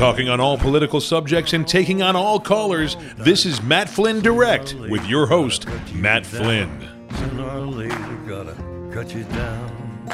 Talking on all political subjects and taking on all callers, this is Matt Flynn Direct with your host, Matt Flynn. Sooner or later, gotta cut you down.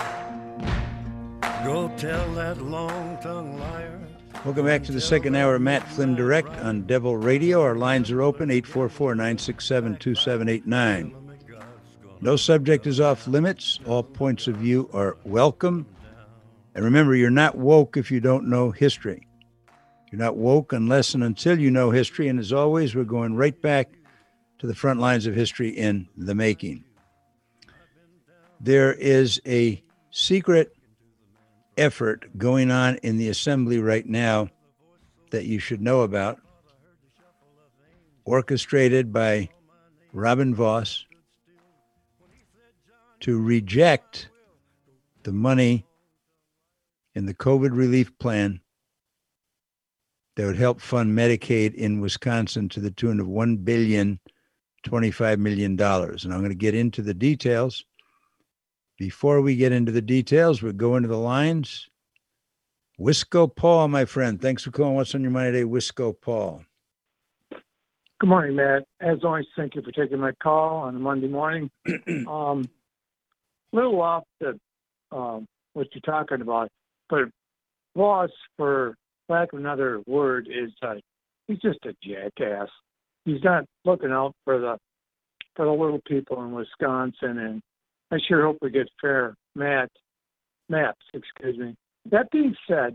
Go tell that long-tongued liar. Welcome back to the second hour of Matt Flynn Direct on Devil Radio. Our lines are open, 844-967-2789. No subject is off limits. All points of view are welcome. And remember, you're not woke if you don't know history. You're not woke unless and until you know history. And as always, we're going right back to the front lines of history in the making. There is a secret effort going on in the assembly right now that you should know about, orchestrated by Robin Vos to reject the money in the COVID relief plan that would help fund Medicaid in Wisconsin to the tune of $1.025 billion. And I'm going to get into the details. Before we get into the details, we'll go into the lines. Wisco Paul, my friend. Thanks for calling. What's on your mind today, Wisco Paul? Good morning, Matt. As always, thank you for taking my call on a Monday morning. Little off the what you're talking about, but Voss, for lack of another word, is he's just a jackass. He's not looking out for the little people in Wisconsin, and I sure hope we get fair maps. Excuse me. That being said,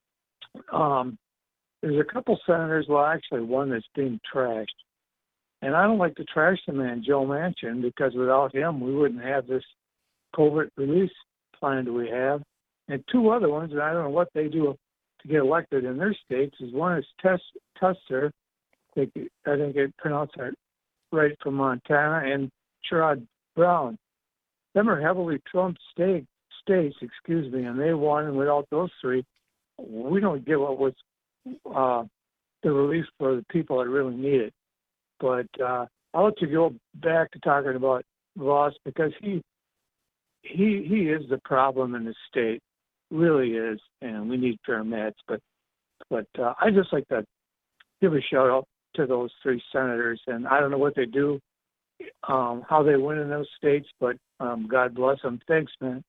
there's a couple senators, well, actually one that's being trashed, and I don't like to trash the man, Joe Manchin, because without him, we wouldn't have this COVID release plan that we have. And two other ones, and I don't know what they do to get elected in their states, is one is Tester, I think I pronounced that right, from Montana, and Sherrod Brown. Them are heavily Trump states, and they won, and without those three, we don't get what was the relief for the people that really need it. But I'll let you go back to talking about Voss, because he is the problem in the state, really is, and we need fair mats. But I just like to give a shout out to those three senators, and I don't know what they do, how they win in those states, but God bless them. Thanks, man.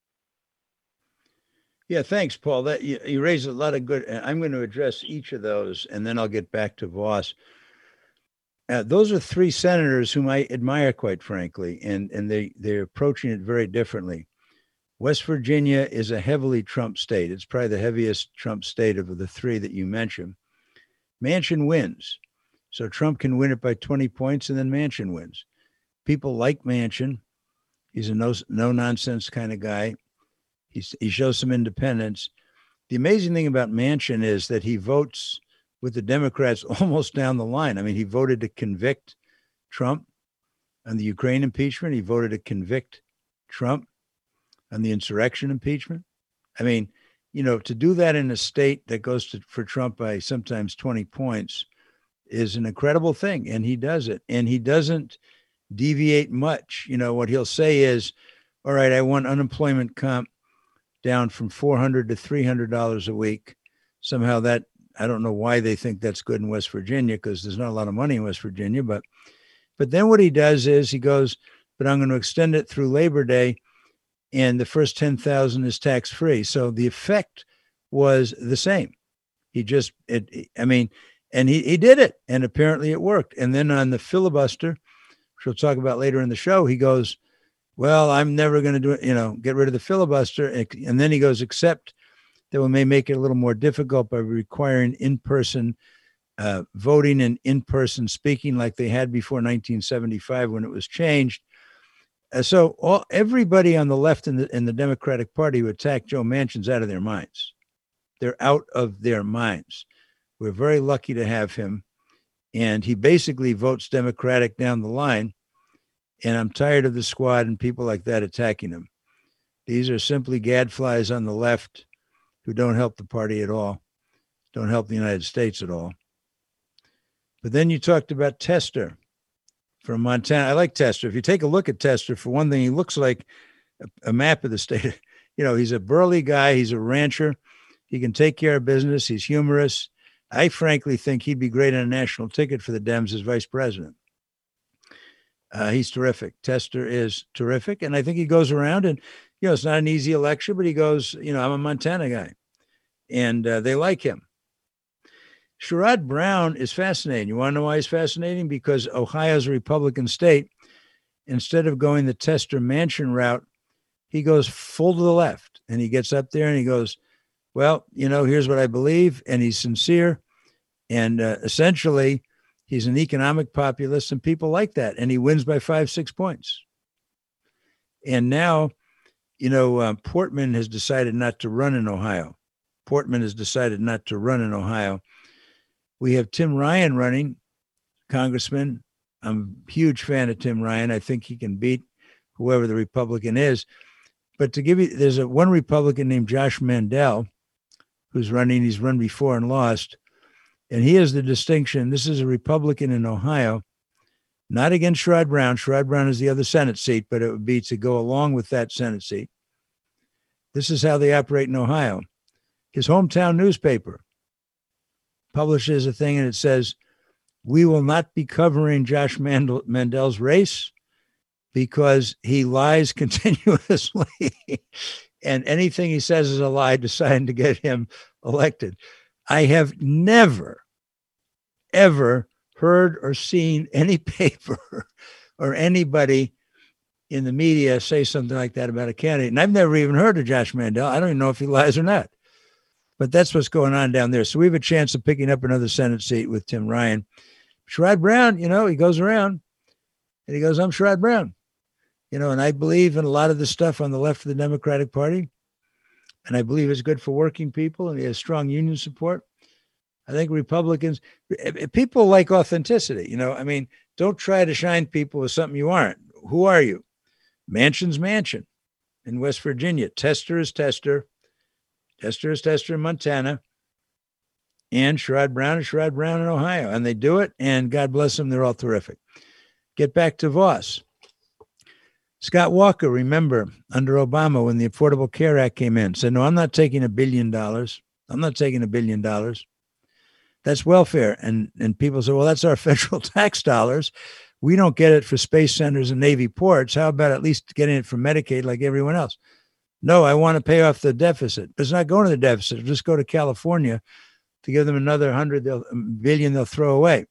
Yeah, thanks, Paul. That you raised a lot of good. I'm going to address each of those, and then I'll get back to Voss. Those are three senators whom I admire, quite frankly, and they're approaching it very differently. West Virginia is a heavily Trump state. It's probably the heaviest Trump state of the three that you mentioned. Manchin wins. So Trump can win it by 20 points, and then Manchin wins. People like Manchin. He's a no-nonsense kind of guy. He shows some independence. The amazing thing about Manchin is that he votes with the Democrats almost down the line. I mean, he voted to convict Trump on the Ukraine impeachment. He voted to convict Trump on the insurrection impeachment. I mean, to do that in a state that goes for Trump by sometimes 20 points is an incredible thing. And he does it. And he doesn't deviate much. What he'll say is, all right, I want unemployment comp down from $400 to $300 a week. Somehow that, I don't know why they think that's good in West Virginia, because there's not a lot of money in West Virginia. But then what he does is he goes, but I'm going to extend it through Labor Day, and the first 10,000 is tax free. So the effect was the same. He just, and he did it, and apparently it worked. And then on the filibuster, which we'll talk about later in the show, he goes, well, I'm never going to do it, get rid of the filibuster. And then he goes, except that we may make it a little more difficult by requiring in-person voting and in-person speaking like they had before 1975 when it was changed. So everybody on the left in the Democratic Party who attacked Joe Manchin's out of their minds. They're out of their minds. We're very lucky to have him. And he basically votes Democratic down the line. And I'm tired of the squad and people like that attacking him. These are simply gadflies on the left who don't help the party at all, don't help the United States at all. But then you talked about Tester from Montana. I like Tester. If you take a look at Tester, for one thing, he looks like a map of the state. He's a burly guy. He's a rancher. He can take care of business. He's humorous. I frankly think he'd be great on a national ticket for the Dems as vice president. He's terrific. Tester is terrific. And I think he goes around and, it's not an easy election, but he goes, I'm a Montana guy. And they like him. Sherrod Brown is fascinating. You want to know why he's fascinating? Because Ohio's a Republican state. Instead of going the Tester Manchin route, he goes full to the left. And he gets up there and he goes, well, here's what I believe. And he's sincere. And essentially, he's an economic populist, and people like that. And he wins by 5-6 points. And now, Portman has decided not to run in Ohio. We have Tim Ryan running, congressman. I'm a huge fan of Tim Ryan. I think he can beat whoever the Republican is. But to give you, there's one Republican named Josh Mandel who's running. He's run before and lost. And he has the distinction. This is a Republican in Ohio, not against Sherrod Brown. Sherrod Brown is the other Senate seat, but it would be to go along with that Senate seat. This is how they operate in Ohio. His hometown newspaper publishes a thing and it says, we will not be covering Josh Mandel's race because he lies continuously. And anything he says is a lie designed to get him elected. I have never, ever heard or seen any paper or anybody in the media say something like that about a candidate. And I've never even heard of Josh Mandel. I don't even know if he lies or not. But that's what's going on down there. So we have a chance of picking up another Senate seat with Tim Ryan. Sherrod Brown, he goes around and he goes, I'm Sherrod Brown. And I believe in a lot of the stuff on the left of the Democratic Party. And I believe it's good for working people, and he has strong union support. I think Republicans, people like authenticity. Don't try to shine people with something you aren't. Who are you? Manchin's Manchin in West Virginia. Tester is Tester. Tester is Tester in Montana. And Sherrod Brown is Sherrod Brown in Ohio. And they do it, and God bless them, they're all terrific. Get back to Voss. Scott Walker, remember, under Obama, when the Affordable Care Act came in, said, no, I'm not taking $1 billion. I'm not taking $1 billion. That's welfare. And people say, well, that's our federal tax dollars. We don't get it for space centers and Navy ports. How about at least getting it for Medicaid like everyone else? No, I want to pay off the deficit. It's not going to the deficit. It'll just go to California to give them another $100 billion they'll throw away.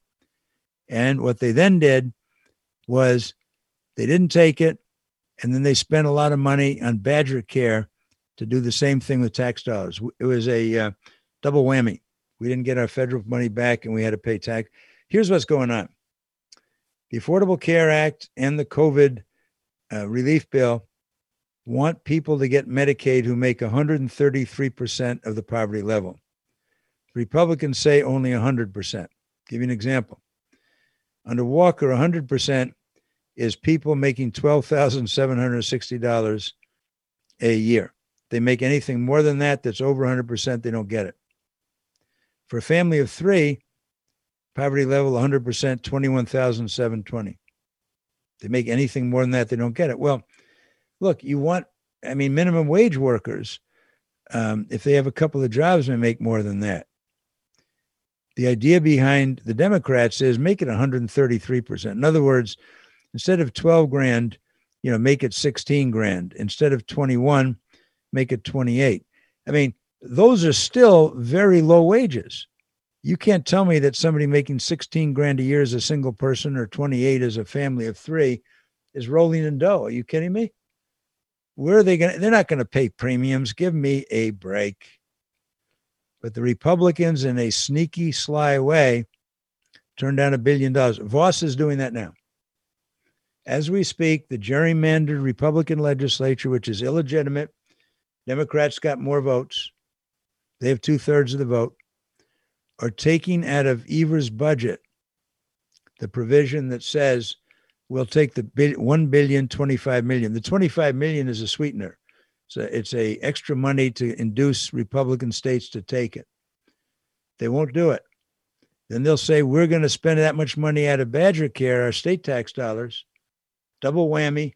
And what they then did was they didn't take it. And then they spent a lot of money on Badger Care to do the same thing with tax dollars. It was a double whammy. We didn't get our federal money back and we had to pay tax. Here's what's going on. The Affordable Care Act and the COVID relief bill want people to get Medicaid who make 133% of the poverty level. Republicans say only 100%. Give you an example. Under Walker, 100% is people making $12,760 a year. They make anything more than that, that's over 100%, they don't get it. For a family of three, poverty level 100%, $21,720. They make anything more than that, they don't get it. Well, look, minimum wage workers, if they have a couple of jobs, may make more than that. The idea behind the Democrats is make it 133%. In other words, instead of 12 grand, make it 16 grand. Instead of 21, make it 28. Those are still very low wages. You can't tell me that somebody making 16 grand a year as a single person or 28 as a family of three is rolling in dough. Are you kidding me? Where are they going to? They're not going to pay premiums. Give me a break. But the Republicans, in a sneaky, sly way, turned down $1 billion. Voss is doing that now. As we speak, the gerrymandered Republican legislature, which is illegitimate, Democrats got more votes. They have 2/3 of the vote, are taking out of Evers' budget the provision that says we'll take the $1 billion, $25 million. The $25 million is a sweetener. So it's a extra money to induce Republican states to take it. They won't do it. Then they'll say, we're going to spend that much money out of Badger Care, our state tax dollars, double whammy,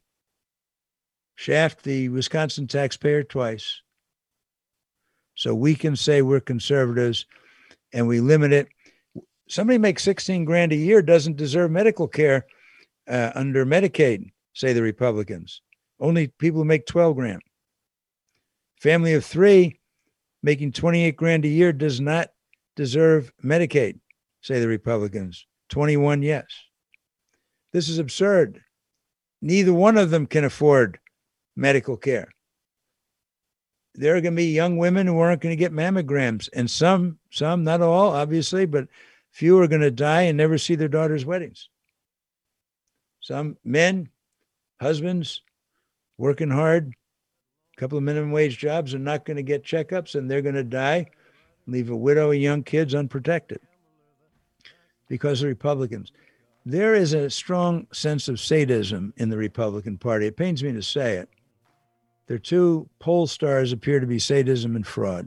shaft the Wisconsin taxpayer twice. So we can say we're conservatives and we limit it. Somebody makes 16 grand a year doesn't deserve medical care under Medicaid, say the Republicans. Only people who make 12 grand. Family of 3 making 28 grand a year does not deserve Medicaid, say the Republicans. 21, yes. This is absurd. Neither one of them can afford medical care. There are going to be young women who aren't going to get mammograms, and some, not all, obviously, but few are going to die and never see their daughters' weddings. Some men, husbands, working hard, a couple of minimum wage jobs, are not going to get checkups, and they're going to die, leave a widow and young kids unprotected because of Republicans. There is a strong sense of sadism in the Republican Party. It pains me to say it. Their two poll stars appear to be sadism and fraud.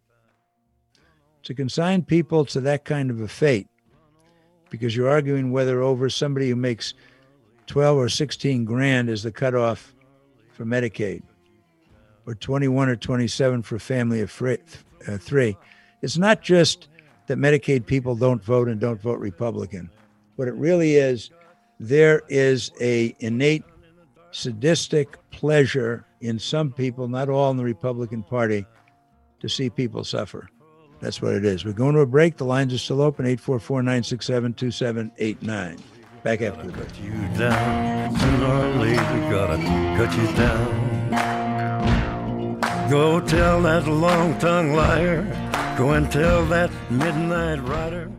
To consign people to that kind of a fate, because you're arguing whether over somebody who makes 12 or 16 grand is the cutoff for Medicaid, or 21 or 27 for family of 3. It's not just that Medicaid people don't vote and don't vote Republican. What it really is, there is a innate sadistic pleasure in some people, not all in the Republican Party, to see people suffer. That's what it is. We're going to a break. The lines are still open, 844-967-2789. Back after the break. Cut you down. Sooner or later, gotta cut you down. Go tell that long-tongued liar. Go and tell that midnight rider.